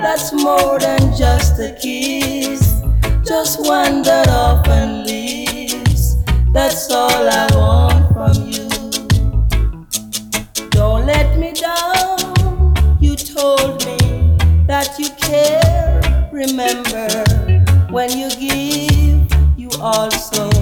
that's more than just a kiss, just one that often leaves. That's all I want from you. Don't let me down. You told me that you care. Remember, when you give, you also